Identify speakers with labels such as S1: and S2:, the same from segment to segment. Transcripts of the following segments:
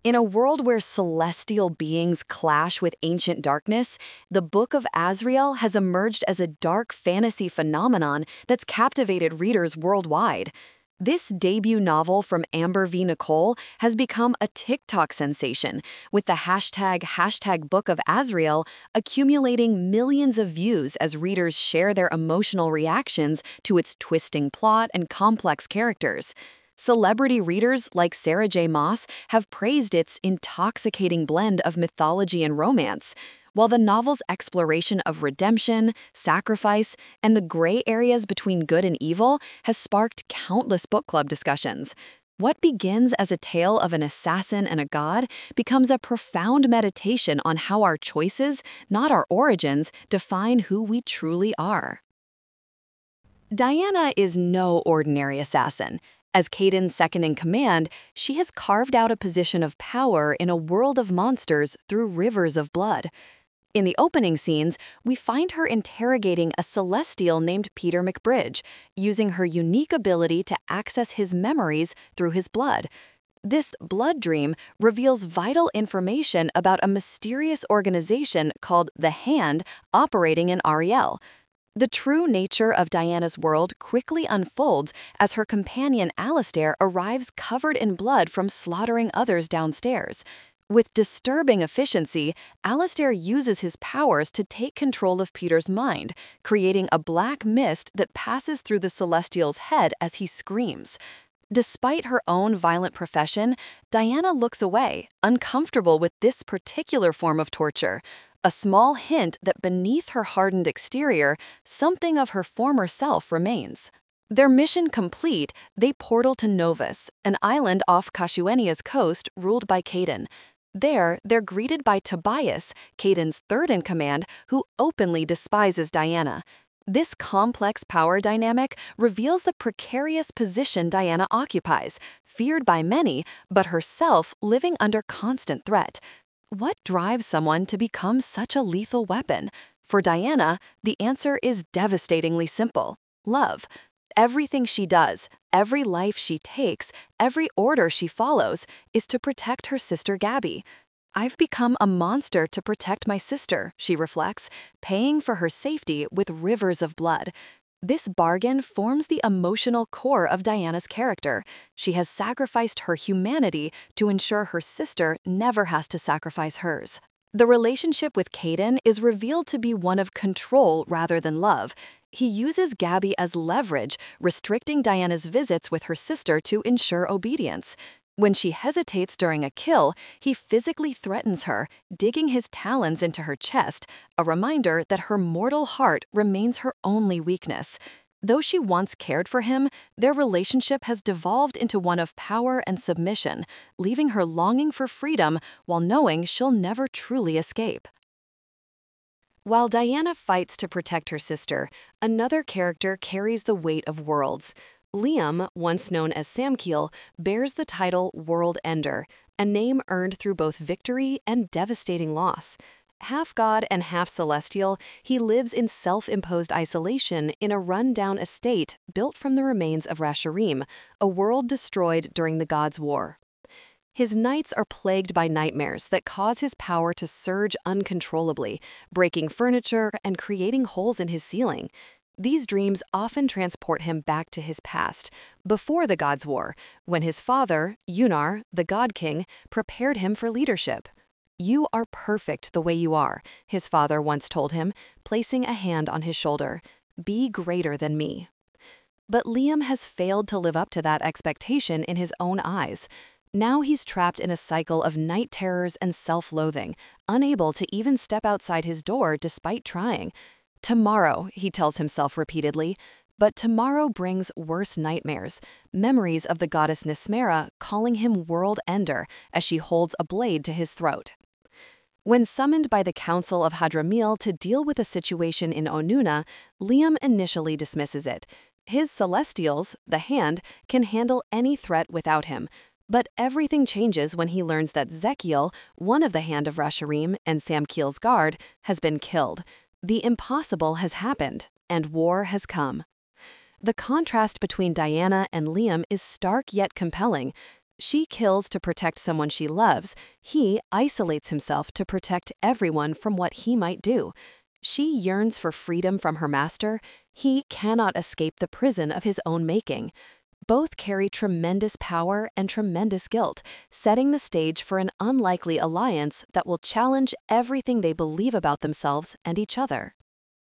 S1: In a world where celestial beings clash with ancient darkness, the Book of Azrael has emerged as a dark fantasy phenomenon that's captivated readers worldwide. This debut novel from Amber V. Nicole has become a TikTok sensation, with the hashtag Book of Azrael accumulating millions of views as readers share their emotional reactions to its twisting plot and complex characters. Celebrity readers like Sarah J. Maas have praised its intoxicating blend of mythology and romance, while the novel's exploration of redemption, sacrifice, and the gray areas between good and evil has sparked countless book club discussions. What begins as a tale of an assassin and a god becomes a profound meditation on how our choices, not our origins, define who we truly are. Diana is no ordinary assassin. As Kaden's second-in-command, she has carved out a position of power in a world of monsters through rivers of blood. In the opening scenes, we find her interrogating a Celestial named Peter McBridge, using her unique ability to access his memories through his blood. This blood dream reveals vital information about a mysterious organization called The Hand operating in Ariel. The true nature of Diana's world quickly unfolds as her companion Alistair arrives covered in blood from slaughtering others downstairs. With disturbing efficiency, Alistair uses his powers to take control of Peter's mind, creating a black mist that passes through the Celestial's head as he screams. Despite her own violent profession, Diana looks away, uncomfortable with this particular form of torture. A small hint that beneath her hardened exterior, something of her former self remains. Their mission complete, they portal to Novus, an island off Kashuenia's coast ruled by Kaden. There, they're greeted by Tobias, Kaden's third-in-command, who openly despises Diana. This complex power dynamic reveals the precarious position Diana occupies, feared by many, but herself living under constant threat. What drives someone to become such a lethal weapon? For Diana, the answer is devastatingly simple: love. Everything she does, every life she takes, every order she follows is to protect her sister Gabby. "I've become a monster to protect my sister," she reflects, paying for her safety with rivers of blood. This bargain forms the emotional core of Diana's character. She has sacrificed her humanity to ensure her sister never has to sacrifice hers. The relationship with Kaden is revealed to be one of control rather than love. He uses Gabby as leverage, restricting Diana's visits with her sister to ensure obedience. When she hesitates during a kill, he physically threatens her, digging his talons into her chest, a reminder that her mortal heart remains her only weakness. Though she once cared for him, their relationship has devolved into one of power and submission, leaving her longing for freedom while knowing she'll never truly escape. While Diana fights to protect her sister, another character carries the weight of worlds. Liam, once known as Samkiel, bears the title World Ender, a name earned through both victory and devastating loss. Half god and half celestial, he lives in self-imposed isolation in a run-down estate built from the remains of Rasharim, a world destroyed during the Gods' War. His nights are plagued by nightmares that cause his power to surge uncontrollably, breaking furniture and creating holes in his ceiling. These dreams often transport him back to his past, before the Gods' War, when his father, Unar, the God King, prepared him for leadership. "You are perfect the way you are," his father once told him, placing a hand on his shoulder. "Be greater than me." But Liam has failed to live up to that expectation in his own eyes. Now he's trapped in a cycle of night terrors and self-loathing, unable to even step outside his door despite trying. "Tomorrow," he tells himself repeatedly, but tomorrow brings worse nightmares, memories of the goddess Nismera calling him World Ender as she holds a blade to his throat. When summoned by the Council of Hadramil to deal with a situation in Onuna, Liam initially dismisses it. His Celestials, the Hand, can handle any threat without him. But everything changes when he learns that Zekiel, one of the Hand of Rasharim and Samkiel's guard, has been killed. The impossible has happened, and war has come. The contrast between Diana and Liam is stark yet compelling. She kills to protect someone she loves. He isolates himself to protect everyone from what he might do. She yearns for freedom from her master. He cannot escape the prison of his own making. Both carry tremendous power and tremendous guilt, setting the stage for an unlikely alliance that will challenge everything they believe about themselves and each other.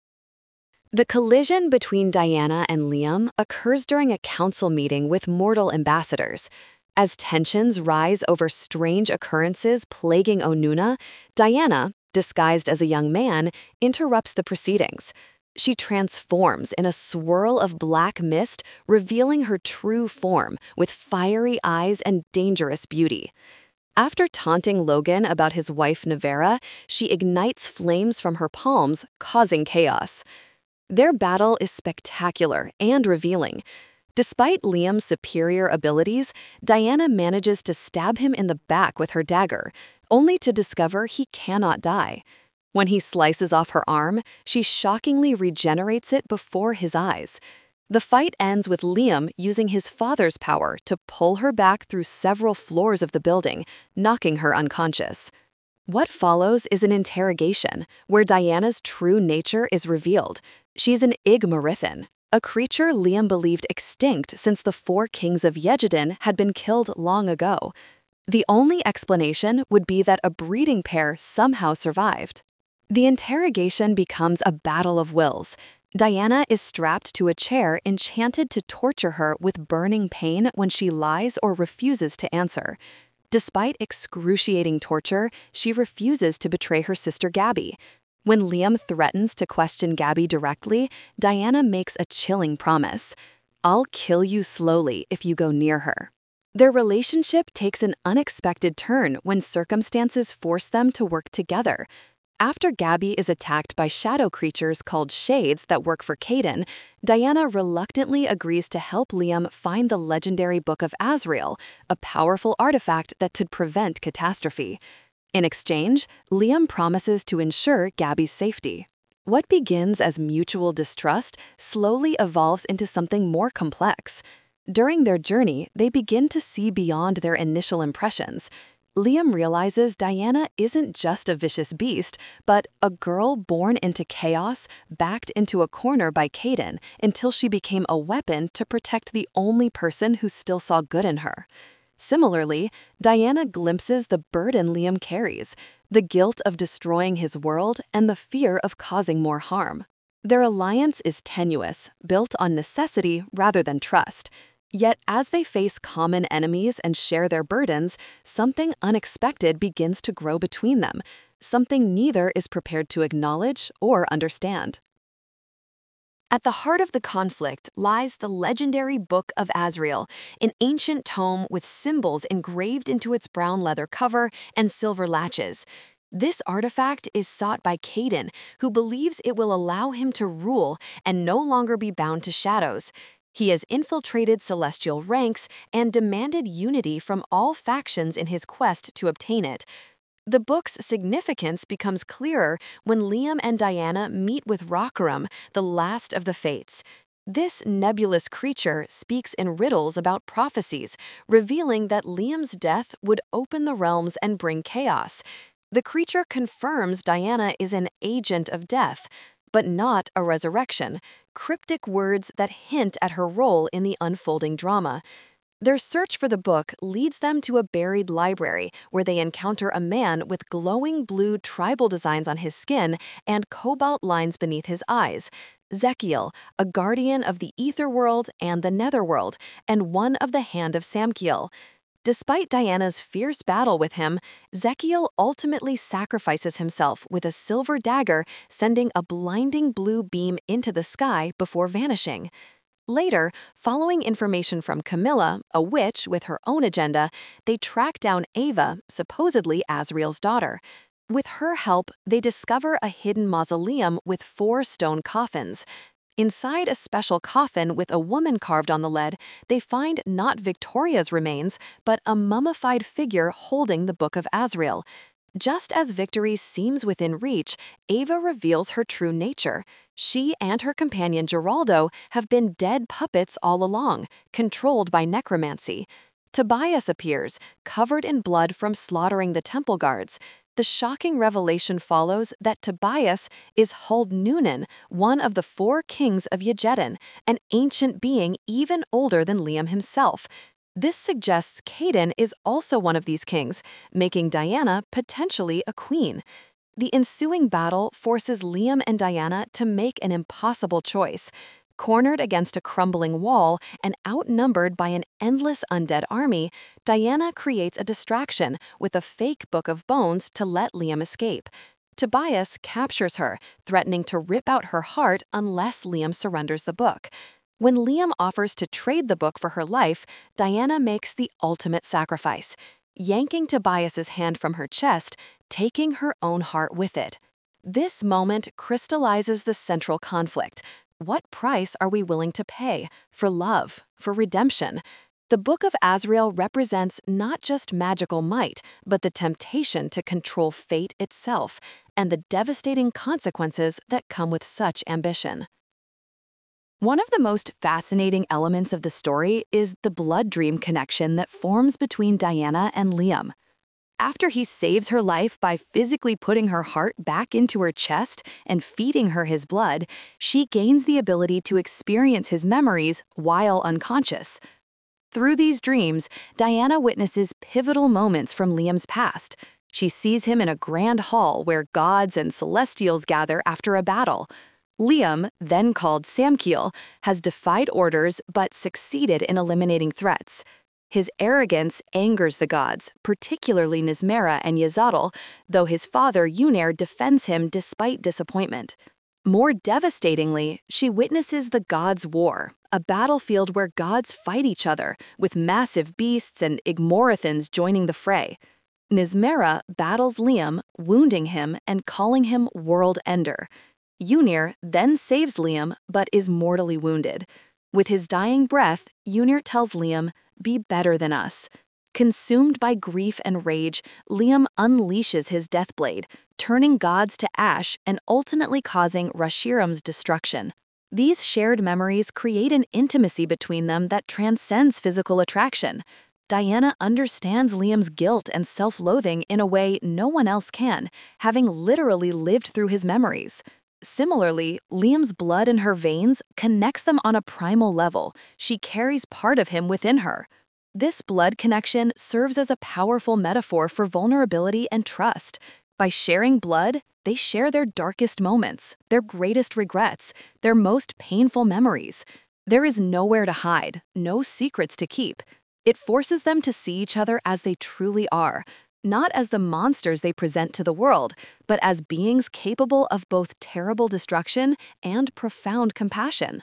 S1: The collision between Diana and Liam occurs during a council meeting with mortal ambassadors. As tensions rise over strange occurrences plaguing Onuna, Diana, disguised as a young man, interrupts the proceedings. She transforms in a swirl of black mist, revealing her true form with fiery eyes and dangerous beauty. After taunting Logan about his wife Navera, she ignites flames from her palms, causing chaos. Their battle is spectacular and revealing. Despite Liam's superior abilities, Diana manages to stab him in the back with her dagger, only to discover he cannot die. When he slices off her arm, she shockingly regenerates it before his eyes. The fight ends with Liam using his father's power to pull her back through several floors of the building, knocking her unconscious. What follows is an interrogation, where Diana's true nature is revealed. She's an Igmarithan, a creature Liam believed extinct since the four kings of Yejidin had been killed long ago. The only explanation would be that a breeding pair somehow survived. The interrogation becomes a battle of wills. Diana is strapped to a chair enchanted to torture her with burning pain when she lies or refuses to answer. Despite excruciating torture, she refuses to betray her sister Gabby. When Liam threatens to question Gabby directly, Diana makes a chilling promise. "I'll kill you slowly if you go near her." Their relationship takes an unexpected turn when circumstances force them to work together. After Gabby is attacked by shadow creatures called Shades that work for Caden, Diana reluctantly agrees to help Liam find the legendary Book of Azrael, a powerful artifact that could prevent catastrophe. In exchange, Liam promises to ensure Gabby's safety. What begins as mutual distrust slowly evolves into something more complex. During their journey, they begin to see beyond their initial impressions. Liam realizes Diana isn't just a vicious beast, but a girl born into chaos, backed into a corner by Caden until she became a weapon to protect the only person who still saw good in her. Similarly, Diana glimpses the burden Liam carries, the guilt of destroying his world and the fear of causing more harm. Their alliance is tenuous, built on necessity rather than trust. Yet as they face common enemies and share their burdens, something unexpected begins to grow between them, something neither is prepared to acknowledge or understand. At the heart of the conflict lies the legendary Book of Azrael, an ancient tome with symbols engraved into its brown leather cover and silver latches. This artifact is sought by Caden, who believes it will allow him to rule and no longer be bound to shadows. He has infiltrated celestial ranks and demanded unity from all factions in his quest to obtain it. The book's significance becomes clearer when Liam and Diana meet with Rakaram, the last of the Fates. This nebulous creature speaks in riddles about prophecies, revealing that Liam's death would open the realms and bring chaos. The creature confirms Diana is an agent of death, but not a resurrection, cryptic words that hint at her role in the unfolding drama. Their search for the book leads them to a buried library where they encounter a man with glowing blue tribal designs on his skin and cobalt lines beneath his eyes. Zekiel, a guardian of the ether world and the netherworld, and one of the Hand of Samkiel. Despite Diana's fierce battle with him, Zekiel ultimately sacrifices himself with a silver dagger, sending a blinding blue beam into the sky before vanishing. Later, following information from Camilla, a witch with her own agenda, they track down Ava, supposedly Azrael's daughter. With her help, they discover a hidden mausoleum with 4 stone coffins. Inside a special coffin with a woman carved on the lead, they find not Victoria's remains, but a mummified figure holding the Book of Azrael. Just as victory seems within reach, Ava reveals her true nature. She and her companion Geraldo have been dead puppets all along, controlled by necromancy. Tobias appears, covered in blood from slaughtering the temple guards. The shocking revelation follows that Tobias is Huld-Nunan, one of the 4 kings of Yedidin, an ancient being even older than Liam himself. This suggests Caden is also one of these kings, making Diana potentially a queen. The ensuing battle forces Liam and Diana to make an impossible choice. Cornered against a crumbling wall and outnumbered by an endless undead army, Diana creates a distraction with a fake book of bones to let Liam escape. Tobias captures her, threatening to rip out her heart unless Liam surrenders the book. When Liam offers to trade the book for her life, Diana makes the ultimate sacrifice, yanking Tobias's hand from her chest, taking her own heart with it. This moment crystallizes the central conflict. What price are we willing to pay for love, for redemption? The Book of Azrael represents not just magical might, but the temptation to control fate itself and the devastating consequences that come with such ambition. One of the most fascinating elements of the story is the blood dream connection that forms between Diana and Liam. After he saves her life by physically putting her heart back into her chest and feeding her his blood, she gains the ability to experience his memories while unconscious. Through these dreams, Diana witnesses pivotal moments from Liam's past. She sees him in a grand hall where gods and celestials gather after a battle. Liam, then called Samkiel, has defied orders but succeeded in eliminating threats. His arrogance angers the gods, particularly Nismera and Yezatel, though his father Unair defends him despite disappointment. More devastatingly, she witnesses the gods' war, a battlefield where gods fight each other, with massive beasts and Igmorathans joining the fray. Nismera battles Liam, wounding him and calling him World Ender. Unair then saves Liam, but is mortally wounded. With his dying breath, Unair tells Liam, "Be better than us." Consumed by grief and rage, Liam unleashes his Deathblade, turning gods to ash and ultimately causing Rashiram's destruction. These shared memories create an intimacy between them that transcends physical attraction. Diana understands Liam's guilt and self-loathing in a way no one else can, having literally lived through his memories. Similarly, Liam's blood in her veins connects them on a primal level. She carries part of him within her. This blood connection serves as a powerful metaphor for vulnerability and trust. By sharing blood, they share their darkest moments, their greatest regrets, their most painful memories. There is nowhere to hide, no secrets to keep. It forces them to see each other as they truly are, not as the monsters they present to the world, but as beings capable of both terrible destruction and profound compassion.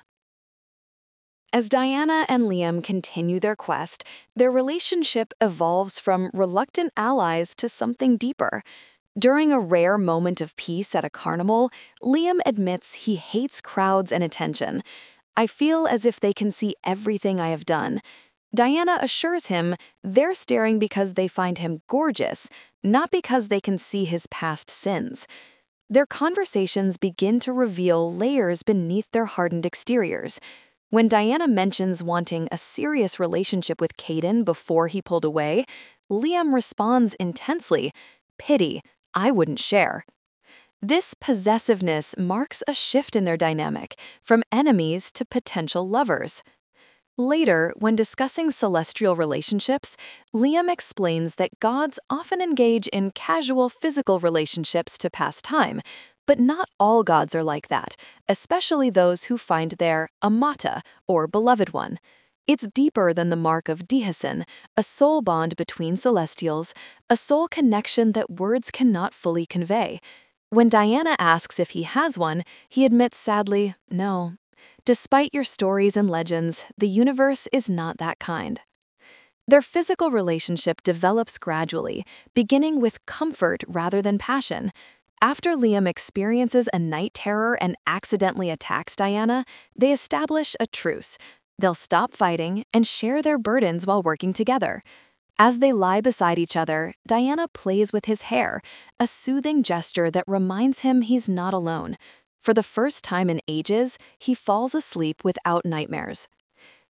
S1: As Diana and Liam continue their quest, their relationship evolves from reluctant allies to something deeper. During a rare moment of peace at a carnival, Liam admits he hates crowds and attention. "I feel as if they can see everything I have done." Diana assures him they're staring because they find him gorgeous, not because they can see his past sins. Their conversations begin to reveal layers beneath their hardened exteriors. When Diana mentions wanting a serious relationship with Caden before he pulled away, Liam responds intensely, "Pity, I wouldn't share." This possessiveness marks a shift in their dynamic, from enemies to potential lovers. Later, when discussing celestial relationships, Liam explains that gods often engage in casual physical relationships to pass time, but not all gods are like that, especially those who find their amata, or beloved one. It's deeper than the mark of Dihason, a soul bond between celestials, a soul connection that words cannot fully convey. When Diana asks if he has one, he admits sadly, "No. Despite your stories and legends, the universe is not that kind." Their physical relationship develops gradually, beginning with comfort rather than passion. After Liam experiences a night terror and accidentally attacks Diana, they establish a truce. They'll stop fighting and share their burdens while working together. As they lie beside each other, Diana plays with his hair, a soothing gesture that reminds him he's not alone. For the first time in ages, he falls asleep without nightmares.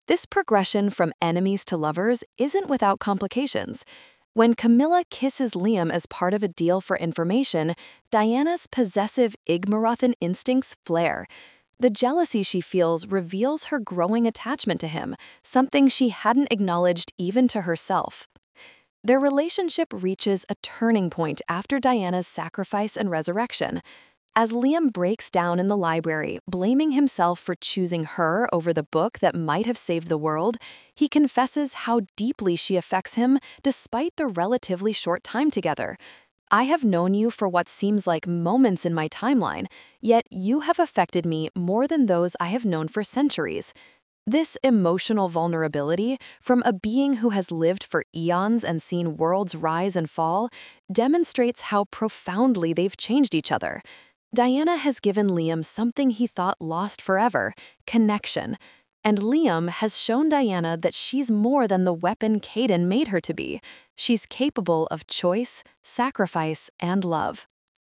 S1: This progression from enemies to lovers isn't without complications. When Camilla kisses Liam as part of a deal for information, Diana's possessive Igmarathan instincts flare. The jealousy she feels reveals her growing attachment to him, something she hadn't acknowledged even to herself. Their relationship reaches a turning point after Diana's sacrifice and resurrection. As Liam breaks down in the library, blaming himself for choosing her over the book that might have saved the world, he confesses how deeply she affects him despite the relatively short time together. "I have known you for what seems like moments in my timeline, yet you have affected me more than those I have known for centuries." This emotional vulnerability from a being who has lived for eons and seen worlds rise and fall demonstrates how profoundly they've changed each other. Diana has given Liam something he thought lost forever: connection. And Liam has shown Diana that she's more than the weapon Caden made her to be. She's capable of choice, sacrifice, and love.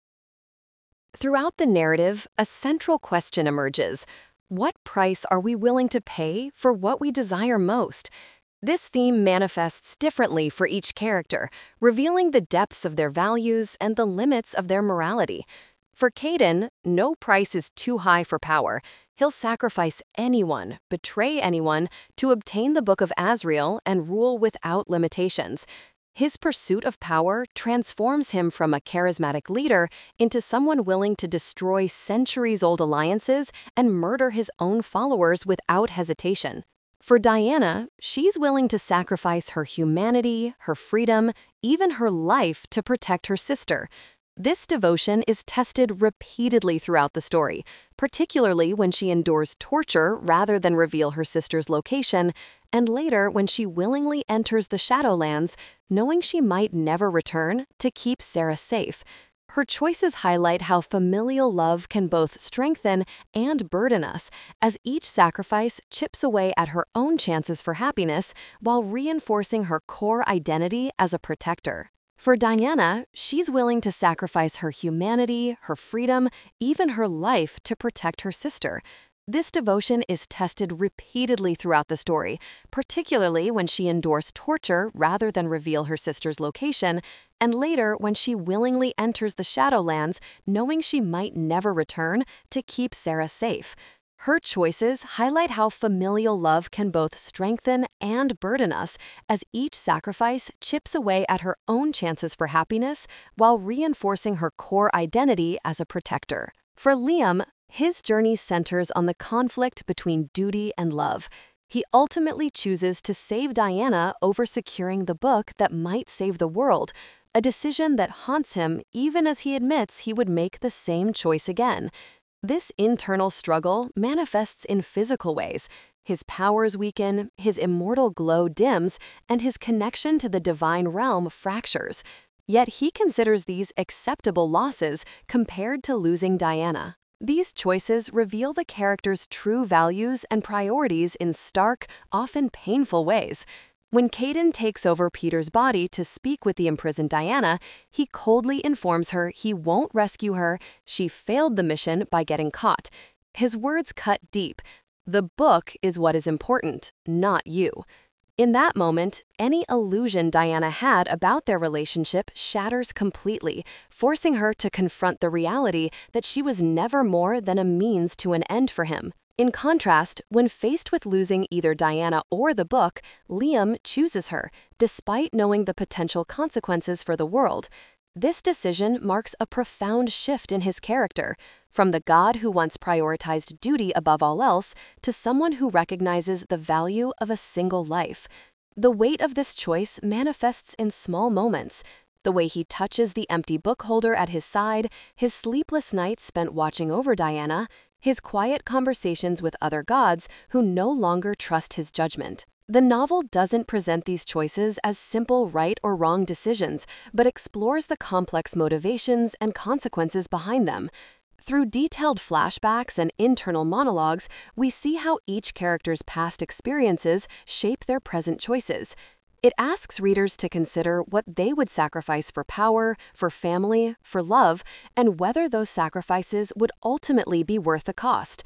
S1: Throughout the narrative, a central question emerges: what price are we willing to pay for what we desire most? This theme manifests differently for each character, revealing the depths of their values and the limits of their morality. For Caden, no price is too high for power. He'll sacrifice anyone, betray anyone, to obtain the Book of Azriel and rule without limitations. His pursuit of power transforms him from a charismatic leader into someone willing to destroy centuries-old alliances and murder his own followers without hesitation. For Diana, she's willing to sacrifice her humanity, her freedom, even her life to protect her sister. This devotion is tested repeatedly throughout the story, particularly when she endures torture rather than reveal her sister's location, and later when she willingly enters the Shadowlands, knowing she might never return, to keep Sarah safe. Her choices highlight how familial love can both strengthen and burden us, as each sacrifice chips away at her own chances for happiness while reinforcing her core identity as a protector. For Diana, she's willing to sacrifice her humanity, her freedom, even her life to protect her sister. This devotion is tested repeatedly throughout the story, particularly when she endures torture rather than reveal her sister's location, and later when she willingly enters the Shadowlands, knowing she might never return, to keep Sarah safe. Her choices highlight how familial love can both strengthen and burden us, as each sacrifice chips away at her own chances for happiness while reinforcing her core identity as a protector. For Liam, his journey centers on the conflict between duty and love. He ultimately chooses to save Diana over securing the book that might save the world, a decision that haunts him even as he admits he would make the same choice again. This internal struggle manifests in physical ways. His powers weaken, his immortal glow dims, and his connection to the divine realm fractures. Yet he considers these acceptable losses compared to losing Diana. These choices reveal the character's true values and priorities in stark, often painful ways. When Caden takes over Peter's body to speak with the imprisoned Diana, he coldly informs her he won't rescue her. She failed the mission by getting caught. His words cut deep. The book is what is important, not you. In that moment, any illusion Diana had about their relationship shatters completely, forcing her to confront the reality that she was never more than a means to an end for him. In contrast, when faced with losing either Diana or the book, Liam chooses her, despite knowing the potential consequences for the world. This decision marks a profound shift in his character, from the god who once prioritized duty above all else to someone who recognizes the value of a single life. The weight of this choice manifests in small moments. The way he touches the empty book holder at his side, his sleepless nights spent watching over Diana, his quiet conversations with other gods who no longer trust his judgment. The novel doesn't present these choices as simple right or wrong decisions, but explores the complex motivations and consequences behind them. Through detailed flashbacks and internal monologues, we see how each character's past experiences shape their present choices. It asks readers to consider what they would sacrifice for power, for family, for love, and whether those sacrifices would ultimately be worth the cost.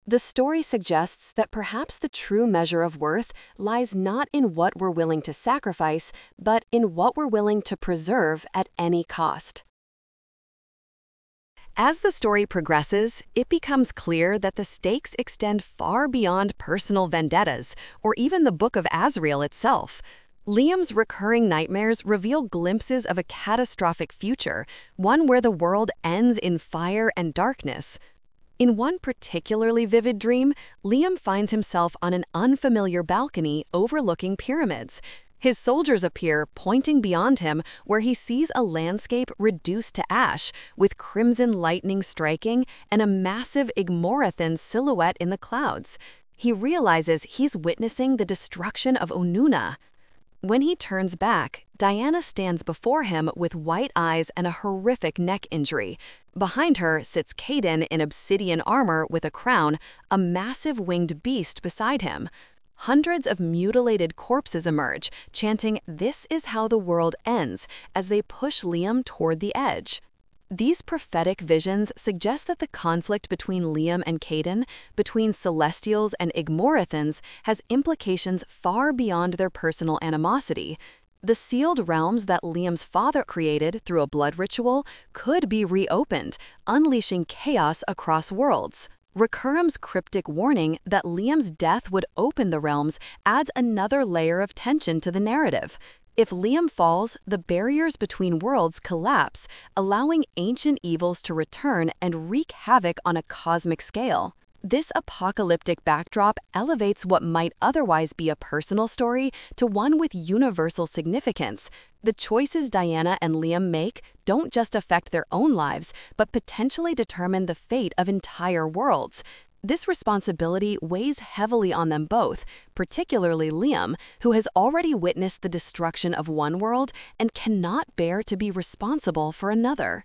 S1: The story suggests that perhaps the true measure of worth lies not in what we're willing to sacrifice, but in what we're willing to preserve at any cost. As the story progresses, it becomes clear that the stakes extend far beyond personal vendettas or even the Book of Azrael itself. Liam's recurring nightmares reveal glimpses of a catastrophic future, one where the world ends in fire and darkness. In one particularly vivid dream, Liam finds himself on an unfamiliar balcony overlooking pyramids. His soldiers appear, pointing beyond him, where he sees a landscape reduced to ash, with crimson lightning striking and a massive Igmorathan silhouette in the clouds. He realizes he's witnessing the destruction of Onuna. When he turns back, Diana stands before him with white eyes and a horrific neck injury. Behind her sits Kaidan in obsidian armor with a crown, a massive winged beast beside him. Hundreds of mutilated corpses emerge, chanting, "This is how the world ends," as they push Liam toward the edge. These prophetic visions suggest that the conflict between Liam and Kaidan, between Celestials and Igmorathans, has implications far beyond their personal animosity. The sealed realms that Liam's father created through a blood ritual could be reopened, unleashing chaos across worlds. Recurrum's cryptic warning that Liam's death would open the realms adds another layer of tension to the narrative. If Liam falls, the barriers between worlds collapse, allowing ancient evils to return and wreak havoc on a cosmic scale. This apocalyptic backdrop elevates what might otherwise be a personal story to one with universal significance. The choices Diana and Liam make don't just affect their own lives, but potentially determine the fate of entire worlds. This responsibility weighs heavily on them both, particularly Liam, who has already witnessed the destruction of one world and cannot bear to be responsible for another.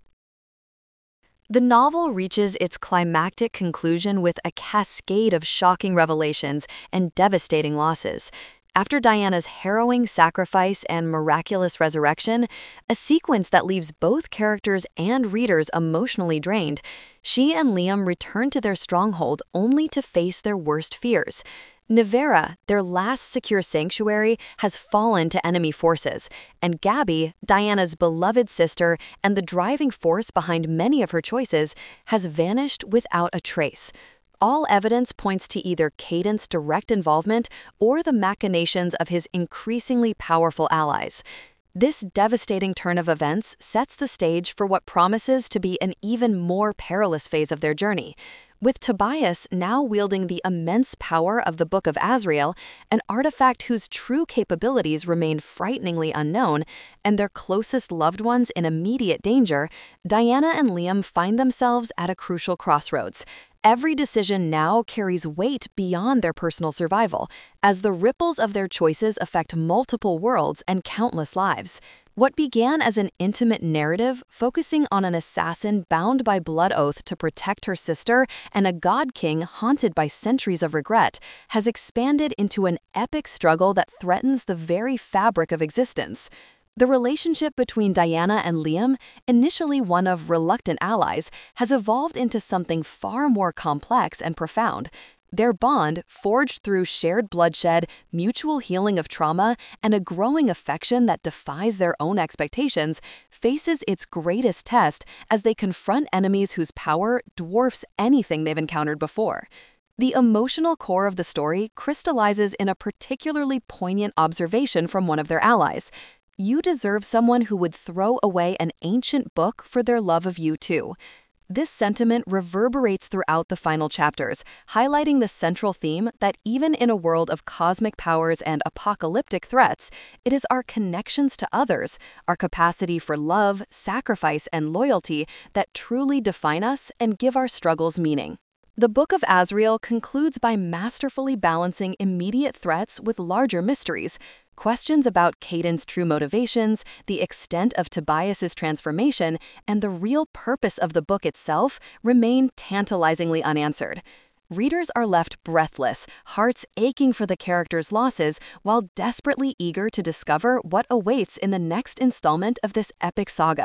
S1: The novel reaches its climactic conclusion with a cascade of shocking revelations and devastating losses. After Diana's harrowing sacrifice and miraculous resurrection, a sequence that leaves both characters and readers emotionally drained, she and Liam return to their stronghold only to face their worst fears. Nivera, their last secure sanctuary, has fallen to enemy forces, and Gabby, Diana's beloved sister and the driving force behind many of her choices, has vanished without a trace. All evidence points to either Kaidan's direct involvement or the machinations of his increasingly powerful allies. This devastating turn of events sets the stage for what promises to be an even more perilous phase of their journey. With Tobias now wielding the immense power of the Book of Azrael, an artifact whose true capabilities remain frighteningly unknown, and their closest loved ones in immediate danger, Diana and Liam find themselves at a crucial crossroads. Every decision now carries weight beyond their personal survival, as the ripples of their choices affect multiple worlds and countless lives. What began as an intimate narrative focusing on an assassin bound by blood oath to protect her sister and a god king haunted by centuries of regret has expanded into an epic struggle that threatens the very fabric of existence. The relationship between Diana and Liam, initially one of reluctant allies, has evolved into something far more complex and profound. Their bond, forged through shared bloodshed, mutual healing of trauma, and a growing affection that defies their own expectations, faces its greatest test as they confront enemies whose power dwarfs anything they've encountered before. The emotional core of the story crystallizes in a particularly poignant observation from one of their allies. "You deserve someone who would throw away an ancient book for their love of you too." This sentiment reverberates throughout the final chapters, highlighting the central theme that even in a world of cosmic powers and apocalyptic threats, it is our connections to others, our capacity for love, sacrifice, and loyalty that truly define us and give our struggles meaning. The Book of Azrael concludes by masterfully balancing immediate threats with larger mysteries. Questions about Kaidan's true motivations, the extent of Tobias's transformation, and the real purpose of the book itself remain tantalizingly unanswered. Readers are left breathless, hearts aching for the characters' losses, while desperately eager to discover what awaits in the next installment of this epic saga.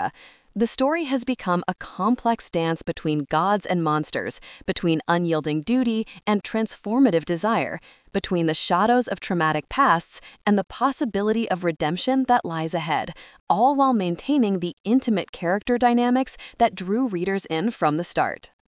S1: The story has become a complex dance between gods and monsters, between unyielding duty and transformative desire, between the shadows of traumatic pasts and the possibility of redemption that lies ahead, all while maintaining the intimate character dynamics that drew readers in from the start.